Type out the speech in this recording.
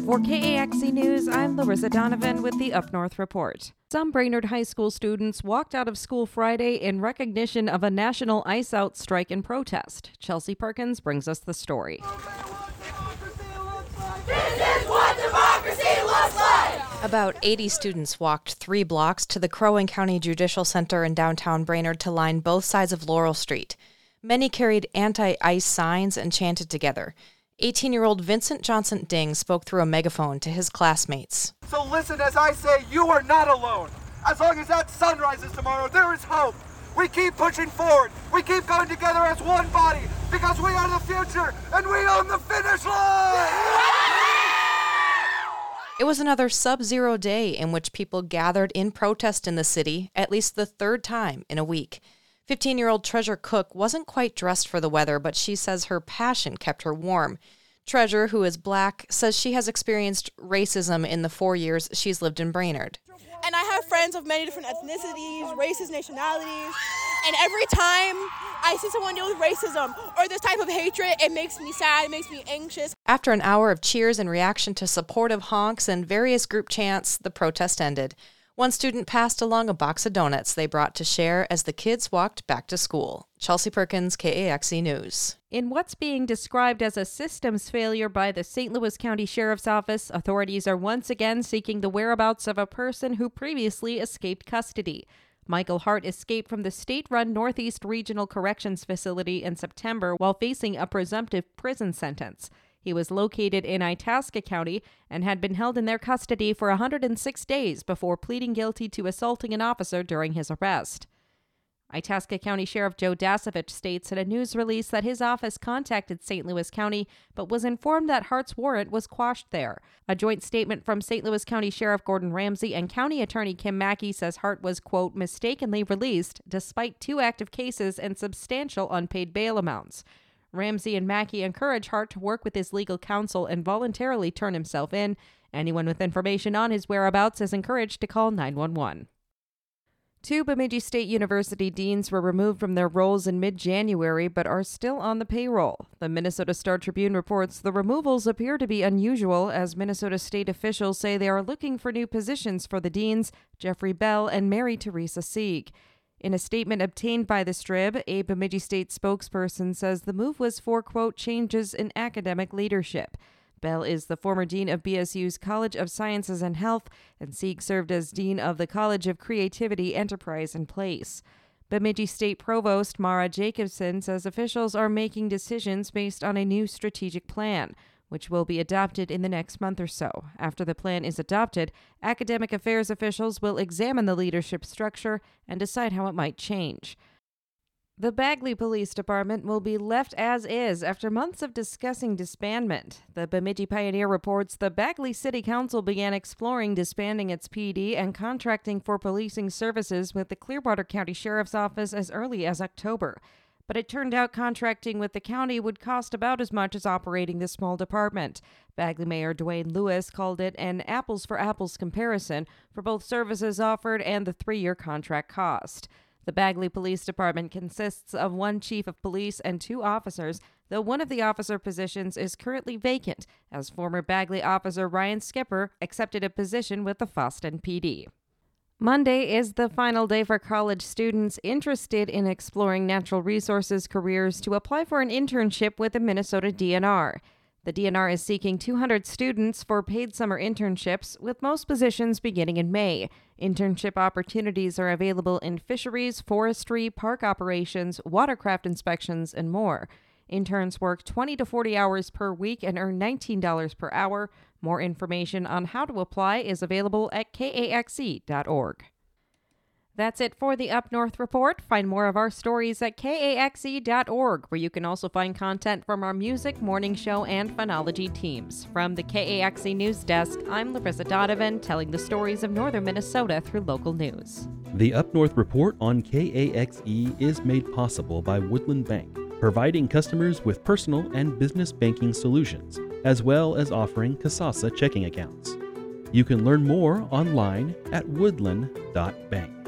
For KAXE News, I'm Larissa Donovan with the Up North Report. Some Brainerd High School students walked out of school Friday in recognition of a national ice out strike and protest. Chelsea Perkins brings us the story. This is what democracy looks like! About 80 students walked 3 blocks to the Crow Wing County Judicial Center in downtown Brainerd to line both sides of Laurel Street. Many carried anti-ice signs and chanted together. 18-year-old Vincent Johnson Ding spoke through a megaphone to his classmates. So listen as I say, you are not alone. As long as that sun rises tomorrow, there is hope. We keep pushing forward. We keep going together as one body because we are the future and we own the finish line! It was another sub-zero day in which people gathered in protest in the city, at least the third time in a week. 15-year-old Treasure Cook wasn't quite dressed for the weather, but she says her passion kept her warm. Treasure, who is black, says she has experienced racism in the 4 years she's lived in Brainerd. And I have friends of many different ethnicities, races, nationalities, and every time I see someone deal with racism or this type of hatred, it makes me sad, it makes me anxious. After an hour of cheers in reaction to supportive honks and various group chants, the protest ended. One student passed along a box of donuts they brought to share as the kids walked back to school. Chelsea Perkins, KAXE News. In what's being described as a systems failure by the St. Louis County Sheriff's Office, authorities are once again seeking the whereabouts of a person who previously escaped custody. Michael Hart escaped from the state-run Northeast Regional Corrections Facility in September while facing a presumptive prison sentence. He was located in Itasca County and had been held in their custody for 106 days before pleading guilty to assaulting an officer during his arrest. Itasca County Sheriff Joe Dasovich states in a news release that his office contacted St. Louis County but was informed that Hart's warrant was quashed there. A joint statement from St. Louis County Sheriff Gordon Ramsey and County Attorney Kim Mackey says Hart was, quote, mistakenly released despite 2 active cases and substantial unpaid bail amounts. Ramsey and Mackey encourage Hart to work with his legal counsel and voluntarily turn himself in. Anyone with information on his whereabouts is encouraged to call 911. 2 Bemidji State University deans were removed from their roles in mid-January but are still on the payroll. The Minnesota Star-Tribune reports the removals appear to be unusual as Minnesota state officials say they are looking for new positions for the deans, Jeffrey Bell and Mary Teresa Sieg. In a statement obtained by the Strib, a Bemidji State spokesperson says the move was for, quote, changes in academic leadership. Bell is the former dean of BSU's College of Sciences and Health, and Sieg served as dean of the College of Creativity, Enterprise, and Place. Bemidji State Provost Mara Jacobson says officials are making decisions based on a new strategic plan, which will be adopted in the next month or so. After the plan is adopted, academic affairs officials will examine the leadership structure and decide how it might change. The Bagley Police Department will be left as is after months of discussing disbandment. The Bemidji Pioneer reports the Bagley City Council began exploring disbanding its PD and contracting for policing services with the Clearwater County Sheriff's Office as early as October. But it turned out contracting with the county would cost about as much as operating the small department. Bagley Mayor Dwayne Lewis called it an apples-for-apples comparison for both services offered and the 3-year contract cost. The Bagley Police Department consists of 1 chief of police and 2 officers, though one of the officer positions is currently vacant, as former Bagley officer Ryan Skipper accepted a position with the Foston PD. Monday is the final day for college students interested in exploring natural resources careers to apply for an internship with the Minnesota DNR. The DNR is seeking 200 students for paid summer internships, with most positions beginning in May. Internship opportunities are available in fisheries, forestry, park operations, watercraft inspections, and more. Interns work 20 to 40 hours per week and earn $19 per hour. More information on how to apply is available at kaxe.org. That's it for the Up North Report. Find more of our stories at kaxe.org, where you can also find content from our music, morning show, and phonology teams. From the KAXE News Desk, I'm Larissa Donovan, telling the stories of northern Minnesota through local news. The Up North Report on KAXE is made possible by Woodland Bank, providing customers with personal and business banking solutions, as well as offering Kasasa checking accounts. You can learn more online at woodland.bank.